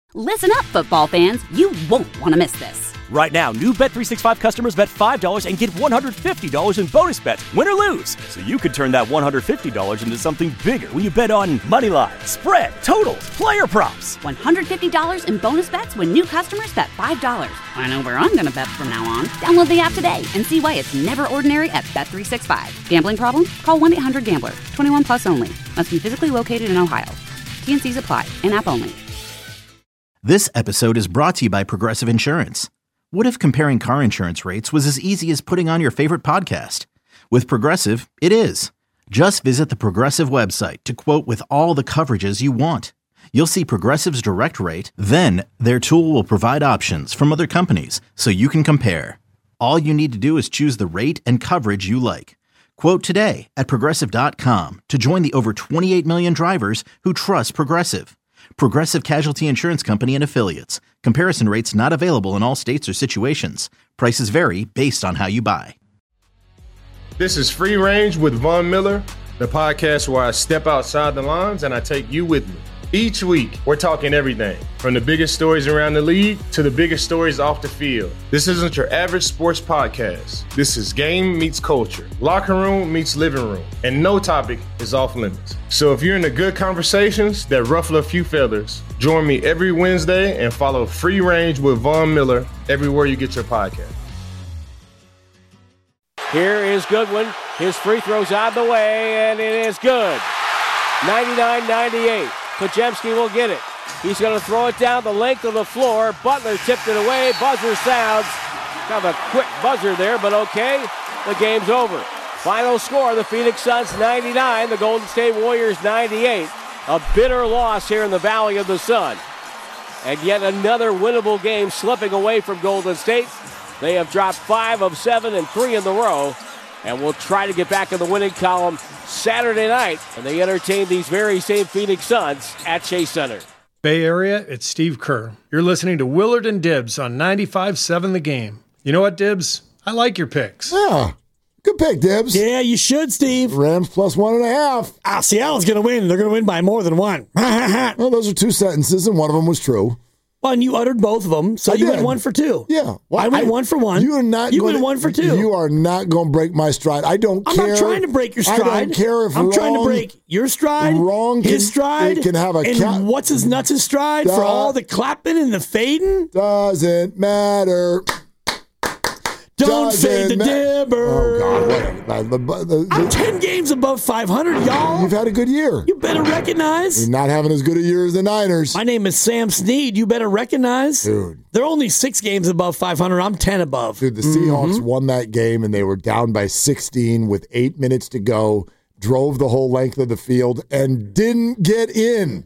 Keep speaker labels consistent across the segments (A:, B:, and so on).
A: Listen up, football fans. You won't want to miss this.
B: Right now, new Bet365 customers bet $5 and get $150 in bonus bets, win or lose. So you could turn that $150 into something bigger when you bet on money line, spread, totals, player props.
A: $150 in bonus bets when new customers bet $5. I know where I'm going to bet from now on. Download the app today and see why it's never ordinary at Bet365. Gambling problem? Call 1-800-GAMBLER. 21 plus only. Must be physically located in Ohio. T&Cs apply. In-app only.
C: This episode is brought to you by Progressive Insurance. What if comparing car insurance rates was as easy as putting on your favorite podcast? With Progressive, it is. Just visit the Progressive website to quote with all the coverages you want. You'll see Progressive's direct rate, then their tool will provide options from other companies so you can compare. All you need to do is choose the rate and coverage you like. Quote today at Progressive.com to join the over 28 million drivers who trust Progressive. Progressive Casualty Insurance Company and Affiliates. Comparison rates not available in all states or situations. Prices vary based on how you buy.
D: This is Free Range with Von Miller, the podcast where I step outside the lines and I take you with me. Each week, we're talking everything from the biggest stories around the league to the biggest stories off the field. This isn't your average sports podcast. This is game meets culture, locker room meets living room, and no topic is off limits. So if you're into good conversations that ruffle a few feathers, join me every Wednesday and follow Free Range with Von Miller everywhere you get your podcast.
E: Here is Goodwin. His free throw's out of the way, and it is good. 99-98. Pajemski will get it. He's going to throw it down the length of the floor. Butler tipped it away. Buzzer sounds. Kind of a quick buzzer there, but okay. The game's over. Final score, the Phoenix Suns 99, the Golden State Warriors 98. A bitter loss here in the Valley of the Sun. And yet another winnable game slipping away from Golden State. They have dropped 5 of 7 and 3 in the row. And will try to get back in the winning column Saturday night when they entertain these very same Phoenix Suns at Chase Center.
F: Bay Area, it's Steve Kerr. You're listening to Willard and Dibbs on 95.7 The Game. You know what, Dibbs? I like your picks.
G: Yeah, good pick, Dibbs.
H: Yeah, you should, Steve.
G: Rams plus 1.5.
H: Seattle's going to win. They're going to win by more than one.
G: Well, those are two sentences, and one of them was true.
H: Well, and you uttered both of them, so you went 1 for 2.
G: Yeah.
H: Well, I went 1 for 1.
G: You
H: went 1 for 2.
G: You are not going to break my stride. I don't care.
H: I'm not trying to break your stride.
G: I don't care if
H: I'm trying to break your stride, his stride,
G: can have
H: and what's his nuts' stride for all the clapping and the fading.
G: Doesn't matter.
H: Don't fade the dibber.
G: Oh, God.
H: I'm 10 games above 500, y'all.
G: You've had a good year.
H: You better recognize.
G: You're not having as good a year as the Niners.
H: My name is Sam Snead. You better recognize.
G: Dude.
H: They're only 6 games above 500. I'm 10 above.
G: Dude, the Seahawks won that game, and they were down by 16 with 8 minutes to go, drove the whole length of the field, and didn't get in.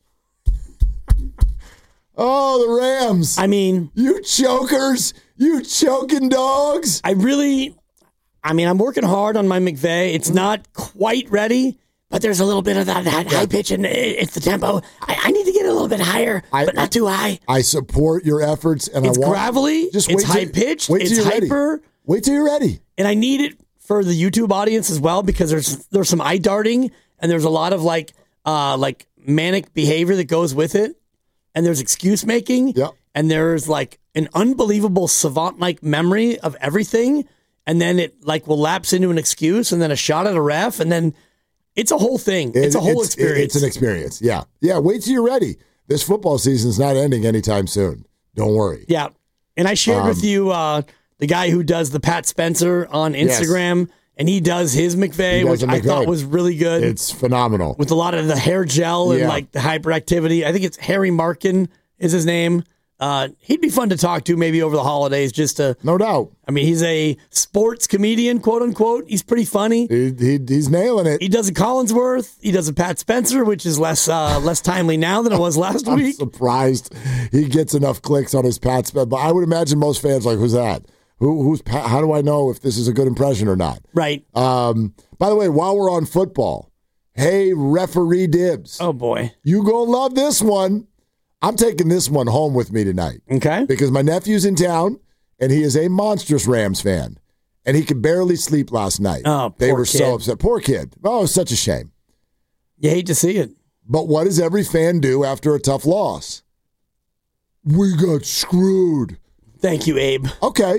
G: Oh, the Rams.
H: I mean.
G: You chokers. You choking dogs.
H: I'm working hard on my McVay. It's not quite ready, but there's a little bit of that high pitch, and it's the tempo. I need to get a little bit higher, but not too high.
G: I support your efforts, and
H: it's gravelly. It's high pitched. It's hyper.
G: Wait till you're ready.
H: And I need it for the YouTube audience as well, because there's some eye darting, and there's a lot of like manic behavior that goes with it, and there's excuse making.
G: Yep.
H: And there's like an unbelievable savant-like memory of everything, and then it like will lapse into an excuse, and then a shot at a ref, and then it's a whole thing. It's a whole experience.
G: It's an experience. Yeah. Yeah. Wait till you're ready. This football season's not ending anytime soon. Don't worry.
H: Yeah. And I shared with you the guy who does the Pat Spencer on Instagram, yes. And he does his McVay, which I thought was really good.
G: It's phenomenal.
H: With a lot of the hair gel and like the hyperactivity. I think it's Harry Markin is his name. He'd be fun to talk to maybe over the holidays, just to...
G: No doubt.
H: I mean, he's a sports comedian, quote unquote. He's pretty funny.
G: He's nailing it.
H: He does a Collinsworth. He does a Pat Spencer, which is less timely now than it was last week.
G: I'm surprised he gets enough clicks on his Pat Spencer. But I would imagine most fans like, who's that? Who's Pat? How do I know if this is a good impression or not?
H: Right.
G: By the way, while we're on football, hey, referee Dibbs.
H: Oh, boy.
G: You gonna love this one. I'm taking this one home with me tonight.
H: Okay.
G: Because my nephew's in town, and he is a monstrous Rams fan. And he could barely sleep last night.
H: Oh,
G: They were so upset. Poor kid. Oh, such a shame.
H: You hate to see it.
G: But what does every fan do after a tough loss? We got screwed.
H: Thank you, Abe.
G: Okay,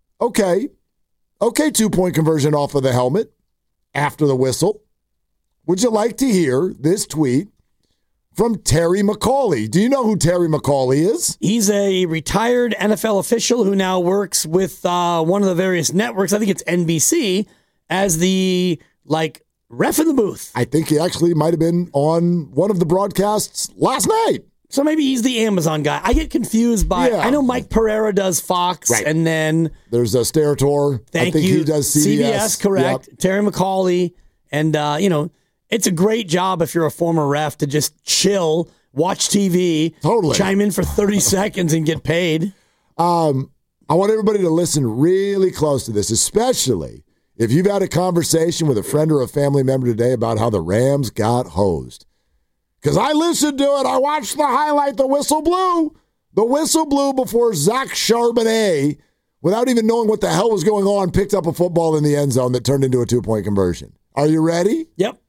G: 2-point conversion off of the helmet after the whistle. Would you like to hear this tweet from Terry McAulay? Do you know who Terry McAulay is?
H: He's a retired NFL official who now works with one of the various networks. I think it's NBC as the ref in the booth.
G: I think he actually might have been on one of the broadcasts last night.
H: So maybe he's the Amazon guy. I get confused by, I know Mike Pereira does Fox, right. And then
G: there's a Sterator.
H: Thank
G: I think
H: you.
G: He does CBS.
H: Correct.
G: Yep.
H: Terry McAulay. And, it's a great job if you're a former ref to just chill, watch TV,
G: totally
H: chime in for 30 seconds and get paid.
G: I want everybody to listen really close to this, especially if you've had a conversation with a friend or a family member today about how the Rams got hosed. Because I listened to it. I watched the highlight. The whistle blew. The whistle blew before Zach Charbonnet, without even knowing what the hell was going on, picked up a football in the end zone that turned into a 2-point conversion. Are you ready?
H: Yep.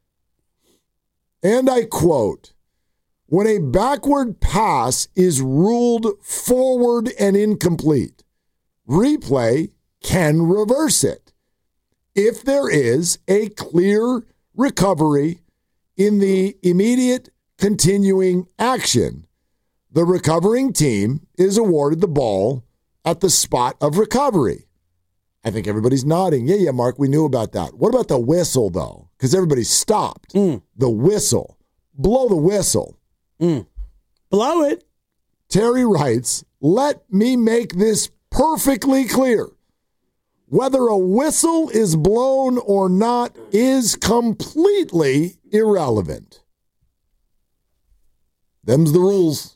G: And I quote, "When a backward pass is ruled forward and incomplete, replay can reverse it. If there is a clear recovery in the immediate continuing action, the recovering team is awarded the ball at the spot of recovery." I think everybody's nodding. Yeah, Mark, we knew about that. What about the whistle, though? Because everybody stopped. The whistle. Blow the whistle.
H: Blow it.
G: Terry writes, "Let me make this perfectly clear. Whether a whistle is blown or not is completely irrelevant." Them's the rules.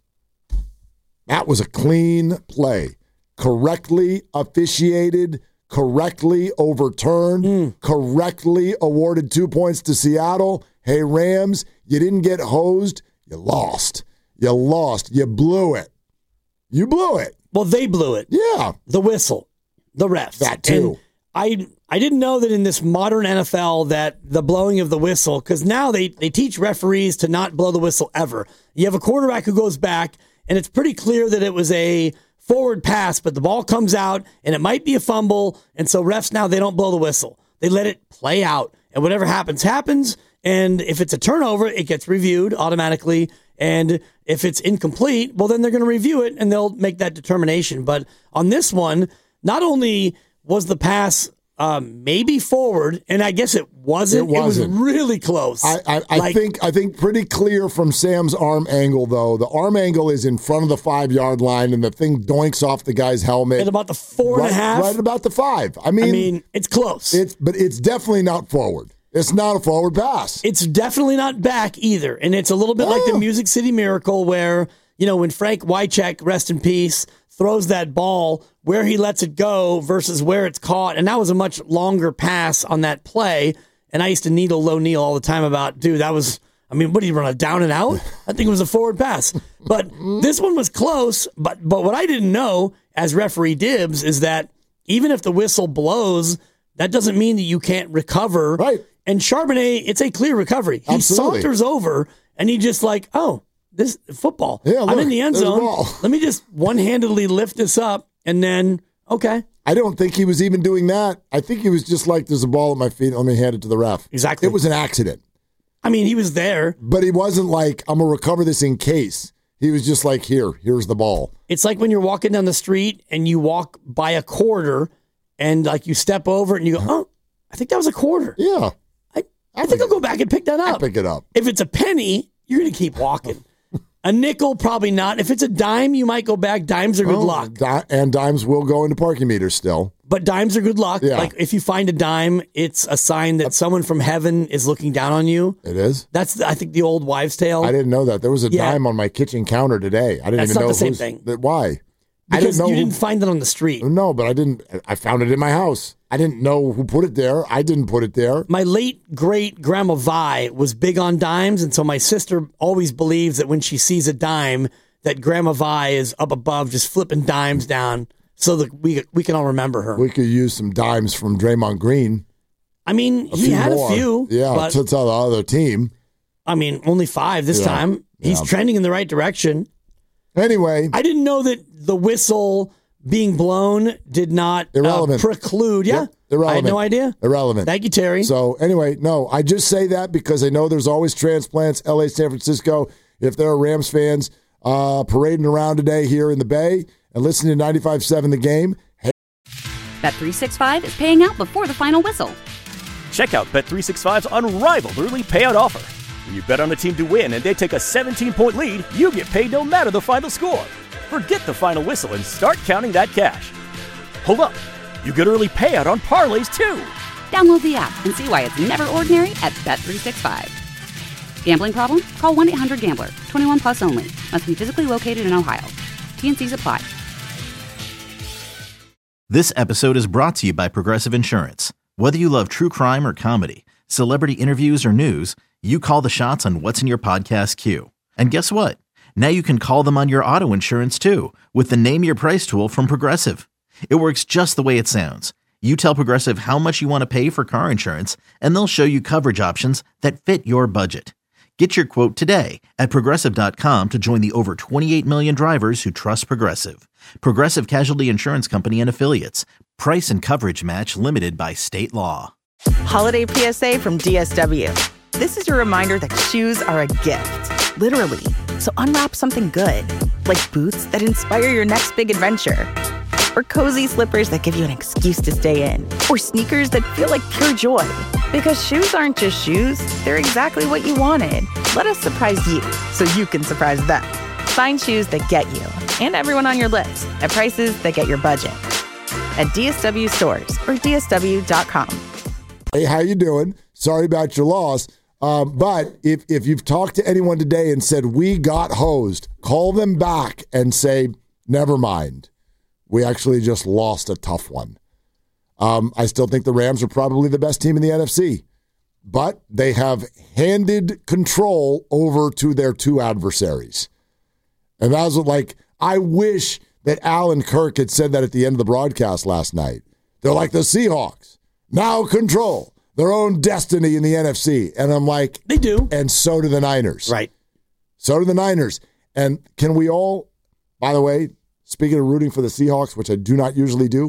G: That was a clean play. Correctly officiated, correctly overturned, correctly awarded 2 points to Seattle. Hey, Rams, you didn't get hosed. You lost. You lost. You blew it. You blew it.
H: Well, they blew it.
G: Yeah.
H: The whistle. The refs.
G: That too.
H: And I didn't know that in this modern NFL that the blowing of the whistle, because now they teach referees to not blow the whistle ever. You have a quarterback who goes back, and it's pretty clear that it was a forward pass, but the ball comes out, and it might be a fumble, and so refs now, they don't blow the whistle. They let it play out, and whatever happens, happens, and if it's a turnover, it gets reviewed automatically, and if it's incomplete, well, then they're going to review it, and they'll make that determination. But on this one, not only was the pass maybe forward, and I guess it wasn't. It was really close.
G: I think pretty clear from Sam's arm angle, though. The arm angle is in front of the 5-yard line, and the thing doinks off the guy's helmet.
H: At about the 4.5?
G: Right about the 5. I mean,
H: it's close.
G: But it's definitely not forward. It's not a forward pass.
H: It's definitely not back either. And it's a little bit like the Music City Miracle where, when Frank Wycheck, rest in peace, throws that ball, where he lets it go versus where it's caught. And that was a much longer pass on that play. And I used to needle Low Neal all the time about, dude, that was, what did he run, a down and out? I think it was a forward pass. But this one was close. But what I didn't know as referee Dibs is that even if the whistle blows, that doesn't mean that you can't recover.
G: Right.
H: And Charbonnet, it's a clear recovery. He saunters over and he just this football.
G: Yeah, look,
H: I'm in the end zone. Let me just one-handedly lift this up and then, okay.
G: I don't think he was even doing that. I think he was just like, there's a ball at my feet. Let me hand it to the ref.
H: Exactly.
G: It was an accident.
H: He was there.
G: But he wasn't like, I'm going to recover this in case. He was just like, here's the ball. It's
H: like when you're walking down the street and you walk by a quarter and you step over it and you go, oh, I think that was a quarter.
G: Yeah.
H: I think I'll go back and pick that up.
G: I'll pick it up.
H: If it's a penny, you're going to keep walking. A nickel, probably not. If it's a dime, you might go back. Dimes are good luck.
G: And dimes will go into parking meters still.
H: But dimes are good luck.
G: Yeah.
H: If you find a dime, it's a sign that someone from heaven is looking down on you.
G: It is?
H: That's, I think, the old wives' tale.
G: I didn't know that. There was a dime on my kitchen counter today. I didn't even know.
H: That's not the same thing.
G: Why?
H: Because you didn't find it on the street.
G: No, but I didn't. I found it in my house. I didn't know who put it there. I didn't put it there.
H: My late great grandma Vi was big on dimes, and so my sister always believes that when she sees a dime, that Grandma Vi is up above just flipping dimes down so that we can all remember her.
G: We could use some dimes from Draymond Green.
H: He had a few.
G: Yeah, but to the other team.
H: Only 5 this time. He's trending in the right direction.
G: Anyway.
H: I didn't know that the whistle being blown did not preclude. Yeah.
G: Yep, irrelevant.
H: I had no idea.
G: Irrelevant.
H: Thank you, Terry.
G: So anyway, no, I just say that because I know there's always transplants, LA, San Francisco. If there are Rams fans parading around today here in the Bay and listening to 95.7 The Game. Hey.
A: Bet365 is paying out before the final whistle.
B: Check out Bet365's unrivaled early payout offer. When you bet on a team to win and they take a 17-point lead, you get paid no matter the final score. Forget the final whistle and start counting that cash. Hold up. You get early payout on parlays, too.
A: Download the app and see why it's never ordinary at Bet365. Gambling problem? Call 1-800-GAMBLER. 21 plus only. Must be physically located in Ohio. T&Cs apply.
C: This episode is brought to you by Progressive Insurance. Whether you love true crime or comedy, celebrity interviews or news, you call the shots on what's in your podcast queue. And guess what? Now you can call them on your auto insurance too with the Name Your Price tool from Progressive. It works just the way it sounds. You tell Progressive how much you want to pay for car insurance, and they'll show you coverage options that fit your budget. Get your quote today at Progressive.com to join the over 28 million drivers who trust Progressive. Progressive Casualty Insurance Company and Affiliates. Price and coverage match limited by state law.
I: Holiday PSA from DSW. This is your reminder that shoes are a gift, literally. So unwrap something good, like boots that inspire your next big adventure, or cozy slippers that give you an excuse to stay in, or sneakers that feel like pure joy. Because shoes aren't just shoes, they're exactly what you wanted. Let us surprise you so you can surprise them. Find shoes that get you and everyone on your list at prices that get your budget. At DSW stores or DSW.com.
G: Hey, how you doing? Sorry about your loss. But if you've talked to anyone today and said, we got hosed, call them back and say, never mind. We actually just lost a tough one. I still think the Rams are probably the best team in the NFC. But they have handed control over to their two adversaries. And that was like, I wish that Alan Kirk had said that at the end of the broadcast last night. They're like the Seahawks. Now control their own destiny in the NFC. And I'm like,
H: they do.
G: And so do the Niners.
H: Right.
G: So do the Niners. And can we all, by the way, speaking of rooting for the Seahawks, which I do not usually do,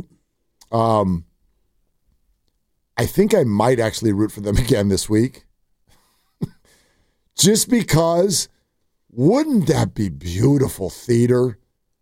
G: I think I might actually root for them again this week. Just because, wouldn't that be beautiful theater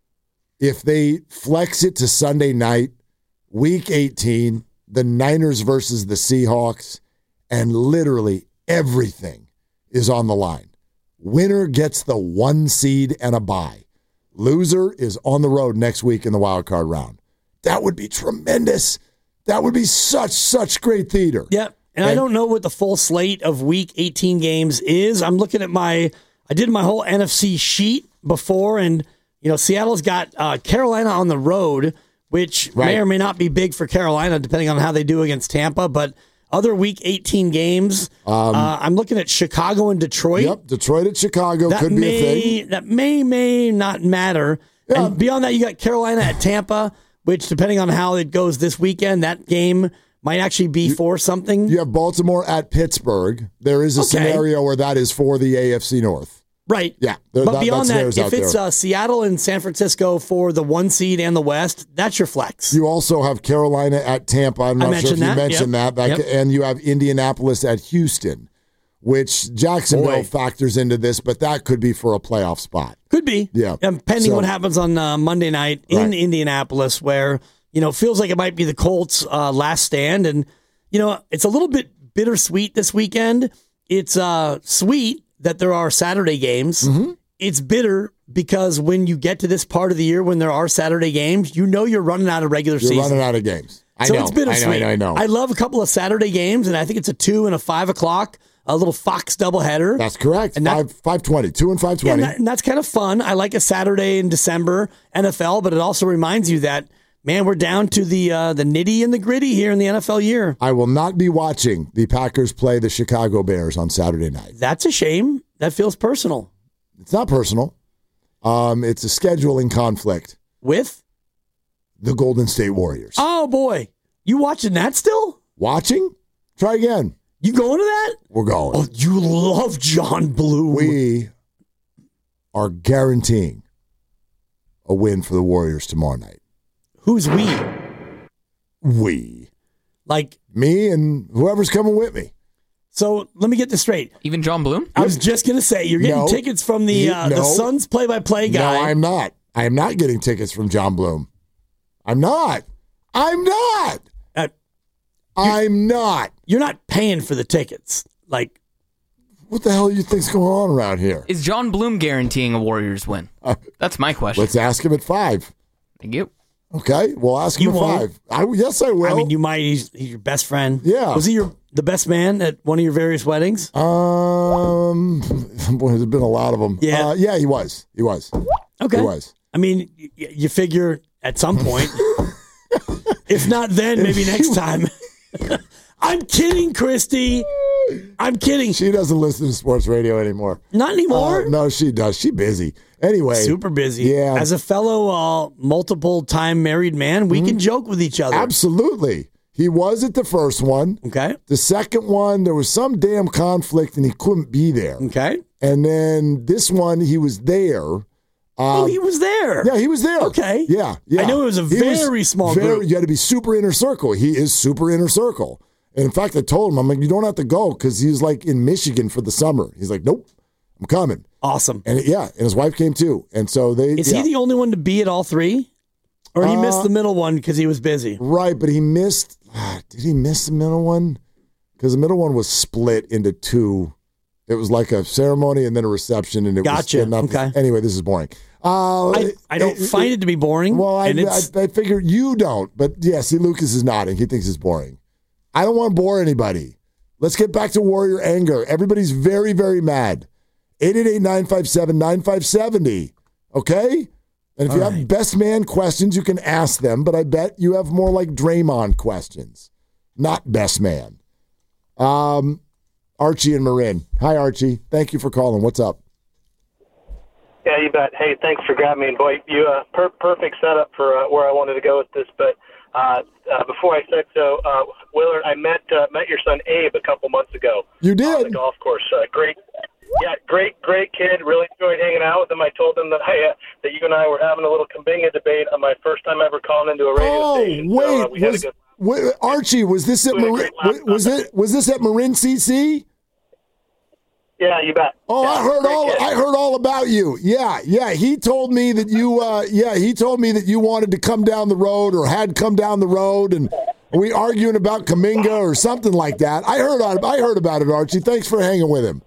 G: if they flex it to Sunday night, week 18, the Niners versus the Seahawks, and literally everything is on the line. Winner gets the 1 seed and a bye. Loser is on the road next week in the wild card round. That would be tremendous. That would be such great theater.
H: Yep. And I don't know what the full slate of week 18 games is. I'm looking at I did my whole NFC sheet before, and Seattle's got Carolina on the road, which may or may not be big for Carolina, depending on how they do against Tampa. But other week 18 games, I'm looking at Chicago and Detroit.
G: Yep, Detroit at Chicago could be a thing.
H: That may not matter. Yeah. And beyond that, you got Carolina at Tampa, which, depending on how it goes this weekend, that game might actually be for something.
G: You have Baltimore at Pittsburgh. There is a scenario where that is for the AFC North.
H: Right.
G: Yeah.
H: But beyond that, if it's Seattle and San Francisco for the 1 seed and the West, that's your flex.
G: You also have Carolina at Tampa. I'm not sure if you mentioned that. And you have Indianapolis at Houston, which Jacksonville factors into this, but that could be for a playoff spot.
H: Could be.
G: Yeah.
H: And pending what happens on Monday night in Indianapolis, where, feels like it might be the Colts' last stand. And, it's a little bit bittersweet this weekend. It's sweet that there are Saturday games. Mm-hmm. It's bitter because when you get to this part of the year when there are Saturday games, you're running out of regular season.
G: You're running out of games.
H: So it's bittersweet.
G: I know.
H: I love a couple of Saturday games, and I think it's a 2 and a 5 o'clock, a little Fox doubleheader.
G: That's correct. And 5:20, 2 and 5:20.
H: Yeah, and that's kind of fun. I like a Saturday in December NFL, but it also reminds you that, man, we're down to the nitty and the gritty here in the NFL year.
G: I will not be watching the Packers play the Chicago Bears on Saturday night.
H: That's a shame. That feels personal.
G: It's not personal. It's a scheduling conflict.
H: With?
G: The Golden State Warriors.
H: Oh, boy. You watching that still?
G: Watching? Try again.
H: You going to that?
G: We're going.
H: Oh, you love John Bloom.
G: We are guaranteeing a win for the Warriors tomorrow night.
H: Who's we?
G: We.
H: Like
G: me and whoever's coming with me.
H: So let me get this straight.
J: Even John Bloom?
H: I was just going to say, you're getting tickets from the Suns play-by-play guy.
G: No, I'm not. I am not getting tickets from John Bloom. I'm not. You're not paying for the tickets. Like, what the hell do you think's going on around here?
J: Is John Bloom guaranteeing a Warriors win? That's my question.
G: Let's ask him at 5.
J: Thank you.
G: Okay, we'll ask him at 5. Yes, I will.
H: I mean, you might. He's your best friend.
G: Yeah.
H: Was he the best man at one of your various weddings?
G: Boy, there's been a lot of them.
H: Yeah.
G: Yeah, he was.
H: Okay.
G: He was.
H: I mean, you figure at some point, if not then, maybe next time. I'm kidding, Christy. I'm kidding.
G: She doesn't listen to sports radio anymore.
H: Not anymore?
G: No, she does. She's busy. Anyway.
H: Super busy.
G: Yeah.
H: As a fellow multiple-time married man, we can joke with each other.
G: Absolutely. He was at the first one.
H: Okay.
G: The second one, there was some damn conflict and he couldn't be there.
H: Okay.
G: And then this one, he was there.
H: He was there.
G: Yeah, he was there.
H: Okay.
G: Yeah.
H: I know it was a very small group.
G: You had to be super inner circle. He is super inner circle. And in fact, I told him, I'm like, you don't have to go because he's like in Michigan for the summer. He's like, nope, I'm coming.
H: Awesome.
G: And and his wife came too. And so they.
H: Is he the only one to be at all three? Or he missed the middle one because he was busy?
G: Right, but he missed. Did he miss the middle one? Because the middle one was split into 2. It was like a ceremony and then a reception, and it
H: Gotcha.
G: was
H: okay.
G: Anyway, this is boring.
H: I don't find it to be boring.
G: Well, I figure you don't, but yeah. See, Lucas is nodding. He thinks it's boring. I don't want to bore anybody. Let's get back to Warrior anger. Everybody's very, very mad. 888-957-9570. Okay. And if you have best man questions, you can ask them. But I bet you have more like Draymond questions, not best man. Archie and Marin. Hi, Archie. Thank you for calling. What's up?
K: Yeah, you bet. Hey, thanks for grabbing me. And boy, you perfect setup for where I wanted to go with this. But before I said so, Willard, I met your son Abe a couple months ago.
G: You did?
K: On the golf course. Great kid. Really enjoyed hanging out with him. I told him that that you and I were having a little Kumbinga debate on my first time ever calling into a radio station.
G: Wait, Archie, was this at Marin? Was this at Marin CC?
K: Yeah, you bet.
G: Oh,
K: yeah,
G: I heard all about you. Yeah. He told me that you. He told me that you wanted to come down the road or had come down the road, and we arguing about Kumbinga or something like that. I heard about it, Archie. Thanks for hanging with him.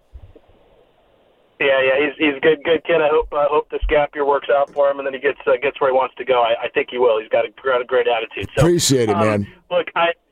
K: Yeah, he's a good kid. I hope this gap year works out for him, and then he gets where he wants to go. I think he will. He's got a great attitude. So,
G: appreciate it, man.
K: Look,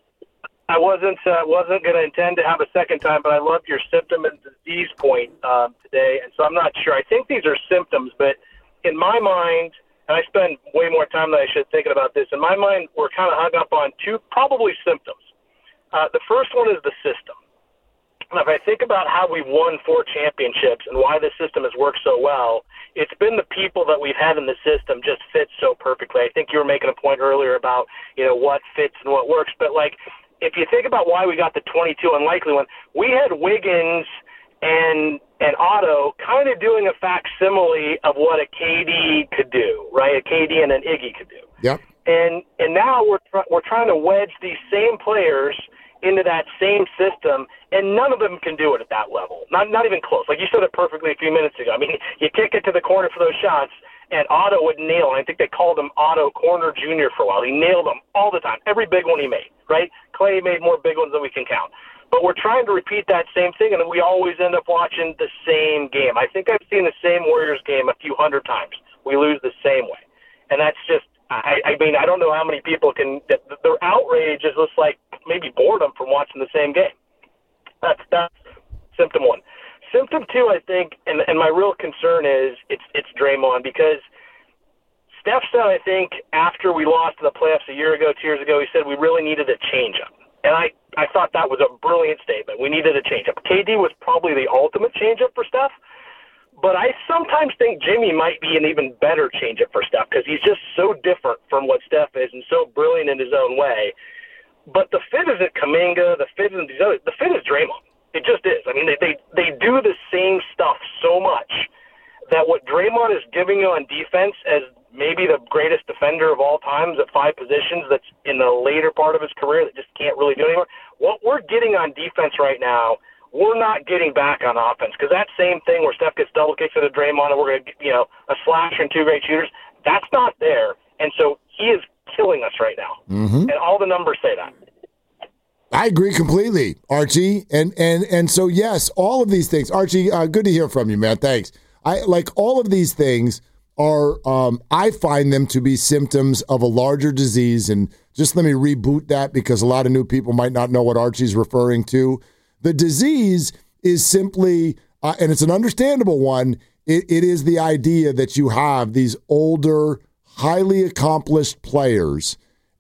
K: I wasn't going to intend to have a second time, but I loved your symptom and disease point today, and so I'm not sure. I think these are symptoms, but in my mind, and I spend way more time than I should thinking about this, in my mind, we're kind of hung up on 2 probably symptoms. The first one is the system. And if I think about how we've won 4 championships and why the system has worked so well, it's been the people that we've had in the system just fit so perfectly. I think you were making a point earlier about, what fits and what works, but if you think about why we got the 22 unlikely one, we had Wiggins and Otto kind of doing a facsimile of what a KD could do, right? A KD and an Iggy could do.
G: Yep.
K: And now we're trying to wedge these same players into that same system, and none of them can do it at that level. Not even close. Like you said it perfectly a few minutes ago. I mean, you kick it to the corner for those shots, and Otto would nail it. I think they called him Otto Corner Jr. for a while. He nailed them all the time, every big one he made, right? Clay made more big ones than we can count. But we're trying to repeat that same thing, and we always end up watching the same game. I think I've seen the same Warriors game a few hundred times. We lose the same way. And that's just, I mean, I don't know how many people can, their outrage is just like maybe boredom from watching the same game. That's symptom 1. Symptom 2, I think, and my real concern is it's Draymond, because Steph said, I think, after we lost in the playoffs a year ago, 2 years ago, he said we really needed a change-up. And I thought that was a brilliant statement. We needed a change-up. KD was probably the ultimate change-up for Steph, but I sometimes think Jimmy might be an even better change-up for Steph because he's just so different from what Steph is and so brilliant in his own way. But the fit isn't Kuminga. The fit isn't these others. The fit is Draymond. It just is. I mean, they do the same stuff so much that what Draymond is giving you on defense, as maybe the greatest defender of all times at 5 positions that's in the later part of his career that just can't really do anymore. What we're getting on defense right now, we're not getting back on offense, because that same thing where Steph gets double kicks into Draymond and we're going to get, a slasher and 2 great shooters, that's not there. And so he is killing us right now. And all the numbers say that.
G: I agree completely, Archie. And so, yes, all of these things. Archie, good to hear from you, man. Thanks. All of these things are, I find them to be symptoms of a larger disease. And just let me reboot that, because a lot of new people might not know what Archie's referring to. The disease is simply, and it's an understandable one, it is the idea that you have these older, highly accomplished players,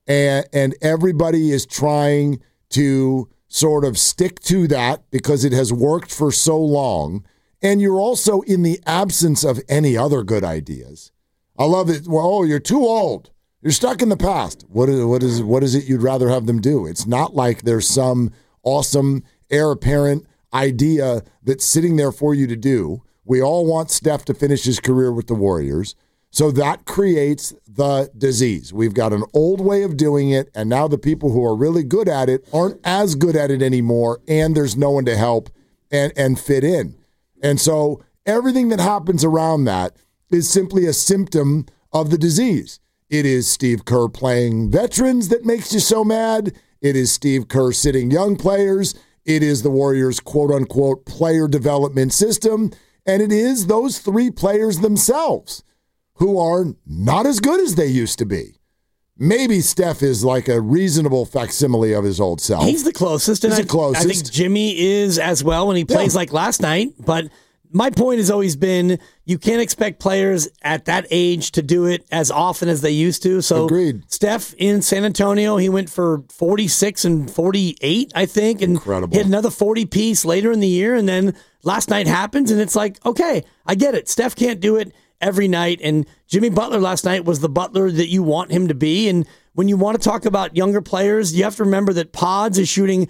G: and everybody is trying to sort of stick to that because it has worked for so long. And you're also in the absence of any other good ideas. I love it. Well, you're too old. You're stuck in the past. What is it you'd rather have them do? It's not like there's some awesome heir apparent idea that's sitting there for you to do. We all want Steph to finish his career with the Warriors. So that creates the disease. We've got an old way of doing it, and now the people who are really good at it aren't as good at it anymore, and there's no one to help and fit in. And so everything that happens around that is simply a symptom of the disease. It is Steve Kerr playing veterans that makes you so mad. It is Steve Kerr sitting young players. It is the Warriors' quote-unquote player development system. And it is those 3 players themselves who are not as good as they used to be. Maybe Steph is like a reasonable facsimile of his old self.
H: He's the closest. And
G: He's the closest.
H: I think Jimmy is as well when he plays like last night. But my point has always been you can't expect players at that age to do it as often as they used to. So
G: Agreed.
H: Steph in San Antonio, he went for 46 and 48, I think. And
G: Incredible.
H: He had another 40-piece later in the year. And then last night happens, and it's like, okay, I get it. Steph can't do it every night, and Jimmy Butler last night was the Butler that you want him to be. And when you want to talk about younger players, you have to remember that Pods is shooting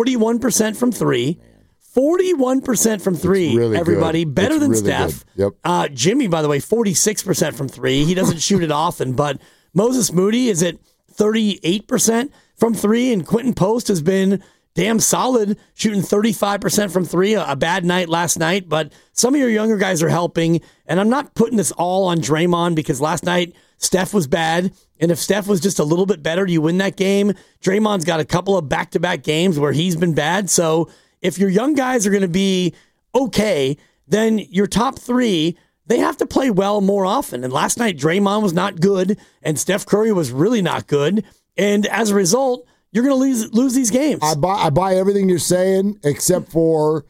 H: 41% from 3. 41% from 3,
G: really
H: everybody.
G: Good.
H: Better
G: it's
H: than
G: really
H: Steph.
G: Good. Yep.
H: Jimmy, by the way, 46% from 3. He doesn't shoot it often, but Moses Moody is at 38% from 3, and Quentin Post has been damn solid, shooting 35% from 3. A bad night last night, but some of your younger guys are helping. And I'm not putting this all on Draymond, because last night Steph was bad. And if Steph was just a little bit better, you win that game. Draymond's got a couple of back-to-back games where he's been bad. So if your young guys are going to be okay, then your top 3, they have to play well more often. And last night, Draymond was not good, and Steph Curry was really not good. And as a result, you're going to lose these games.
G: I buy everything you're saying, except for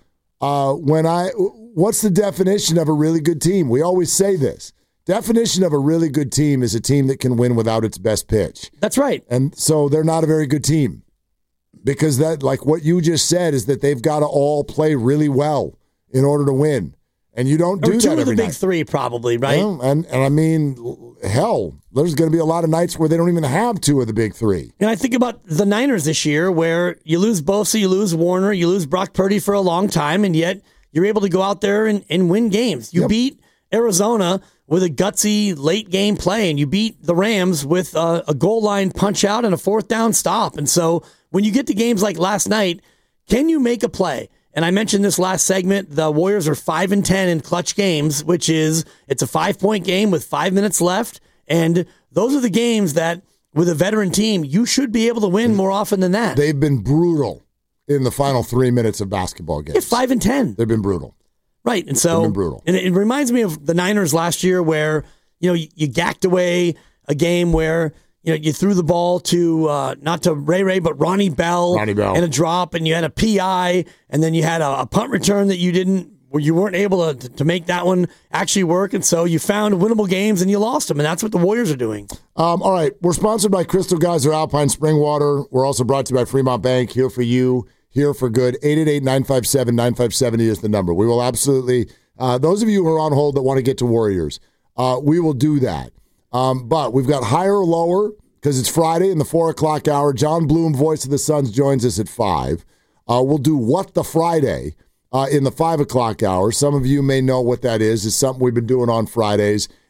G: what's the definition of a really good team? We always say this. Definition of a really good team is a team that can win without its best pitch.
H: That's right.
G: And so they're not a very good team, because that, like what you just said, is that they've got to all play really well in order to win. And you don't do that every night.
H: 2 of the big 3, probably, right?
G: Well, and I mean, hell, there's going to be a lot of nights where they don't even have 2 of the big 3.
H: And I think about the Niners this year, where you lose Bosa, you lose Warner, you lose Brock Purdy for a long time, and yet you're able to go out there and win games. You beat Arizona with a gutsy late game play, and you beat the Rams with a goal line punch out and a 4th down stop. And so when you get to games like last night, can you make a play? And I mentioned this last segment, the Warriors are 5-10 in clutch games, which is, it's a 5-point game with 5 minutes left. And those are the games that, with a veteran team, you should be able to win more often than that.
G: They've been brutal in the final 3 minutes of basketball games.
H: Yeah, 5-10.
G: They've been brutal.
H: Right. And so,
G: they've been brutal.
H: And it reminds me of the Niners last year, where, you gacked away a game where, you threw the ball to, not to Ray, but Ronnie Bell. In a drop, and you had a PI, and then you had a punt return that you weren't able to make that one actually work. And so you found winnable games and you lost them. And that's what the Warriors are doing.
G: All right. We're sponsored by Crystal Geyser Alpine Spring Water. We're also brought to you by Fremont Bank. Here for you, here for good. 888-957-9570 is the number. We will absolutely, those of you who are on hold that want to get to Warriors, we will do that. But we've got higher or lower, because it's Friday in the 4 o'clock hour. John Bloom, voice of the Suns, joins us at 5. We'll do What the Friday in the 5 o'clock hour. Some of you may know what that is. It's something we've been doing on Fridays.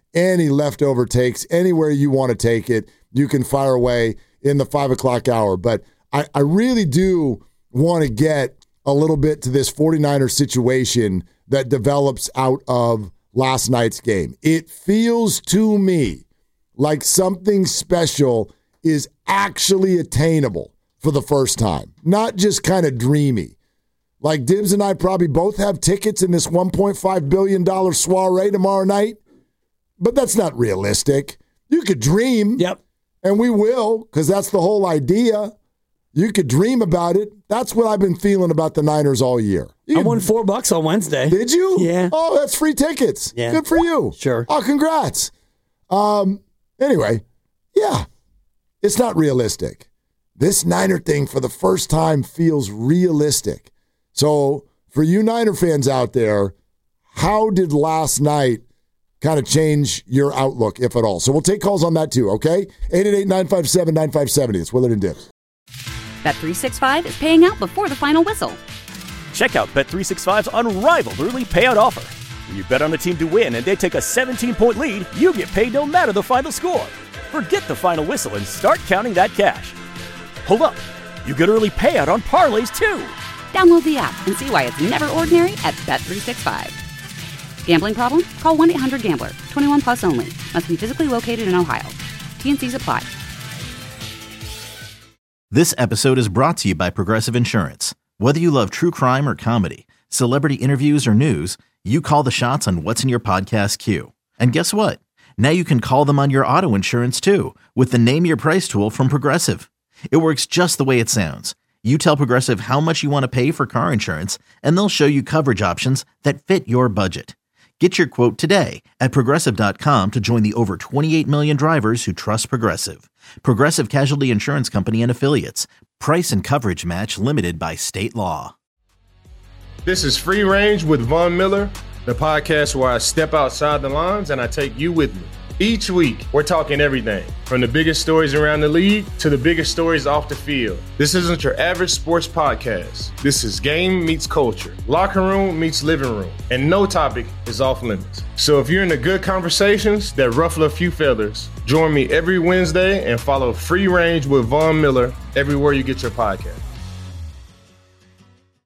G: any leftover takes, anywhere you want to take it, you can fire away in the 5 o'clock hour. But I really do want to get a little bit to this 49ers situation that develops out of last night's game. It feels to me like something special is actually attainable for the first time, not just kind of dreamy. Like Dibs and I probably both have tickets in this $1.5 billion soiree tomorrow night, but that's not realistic. You could dream.
H: Yep.
G: And we will, because that's the whole idea. You could dream about it. That's what I've been feeling about the Niners all year.
H: I won $4 on Wednesday.
G: Did you?
H: Yeah.
G: Oh, that's free tickets.
H: Yeah.
G: Good for you.
H: Sure.
G: Oh, congrats. Anyway, yeah, it's not realistic. This Niner thing for the first time feels realistic. So for you Niner fans out there, how did last night kind of change your outlook, if at all? So we'll take calls on that too, okay? 888-957-9570. It's Willard and Dibs.
A: Bet365 is paying out before the final whistle.
B: Check out Bet365's unrivaled early payout offer. When you bet on a team to win and they take a 17-point lead, you get paid no matter the final score. Forget the final whistle and start counting that cash. Hold up. You get early payout on parlays too.
A: Download the app and see why it's never ordinary at Bet365. Gambling problem? Call 1-800-GAMBLER. 21 plus only. Must be physically located in Ohio. T&Cs apply.
C: This episode is brought to you by Progressive Insurance. Whether you love true crime or comedy, celebrity interviews or news, you call the shots on what's in your podcast queue. And guess what? Now you can call them on your auto insurance too with the Name Your Price tool from Progressive. It works just the way it sounds. You tell Progressive how much you want to pay for car insurance, and they'll show you coverage options that fit your budget. Get your quote today at Progressive.com to join the over 28 million drivers who trust Progressive. Progressive Casualty Insurance Company and Affiliates. Price and coverage match limited by state law.
D: This is Free Range with Von Miller, the podcast where I step outside the lines and I take you with me. Each week, we're talking everything from the biggest stories around the league to the biggest stories off the field. This isn't your average sports podcast. This is game meets culture, locker room meets living room, and no topic is off limits. So if you're into good conversations that ruffle a few feathers, join me every Wednesday and follow Free Range with Von Miller everywhere you get your podcast.